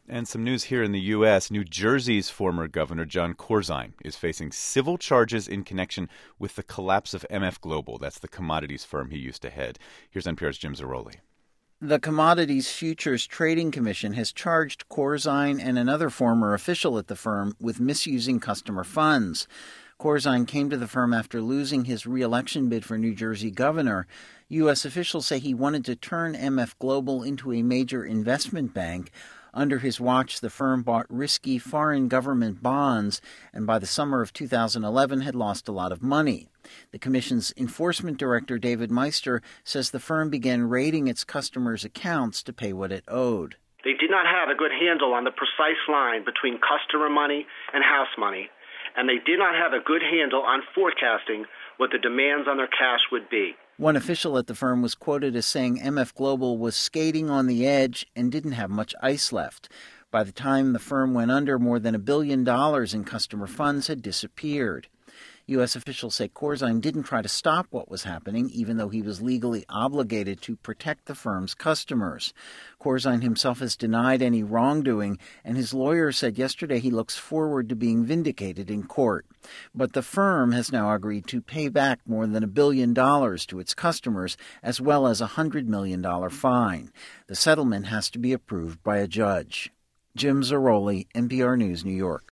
And some news here in the U.S. New Jersey's former governor, Jon Corzine, is facing civil charges in connection with the collapse of MF Global. That's the commodities firm he used to head. Here's NPR's Jim Zarroli. The Commodities Futures Trading Commission has charged Corzine and another former official at the firm with misusing customer funds. Corzine came to the firm after losing his re-election bid for New Jersey governor. U.S. officials say he wanted to turn MF Global into a major investment bank. Under his watch, the firm bought risky foreign government bonds and by the summer of 2011 had lost a lot of money. The Commission's enforcement director, David Meister, says the firm began raiding its customers' accounts to pay what it owed. They did not have a good handle on the precise line between customer money and house money, and they did not have a good handle on forecasting what the demands on their cash would be. One official at the firm was quoted as saying MF Global was skating on the edge and didn't have much ice left. By the time the firm went under, more than $1 billion in customer funds had disappeared. U.S. officials say Corzine didn't try to stop what was happening, even though he was legally obligated to protect the firm's customers. Corzine himself has denied any wrongdoing, and his lawyer said yesterday he looks forward to being vindicated in court. But the firm has now agreed to pay back more than $1 billion to its customers, as well as a $100 million fine. The settlement has to be approved by a judge. Jim Zarroli, NPR News, New York.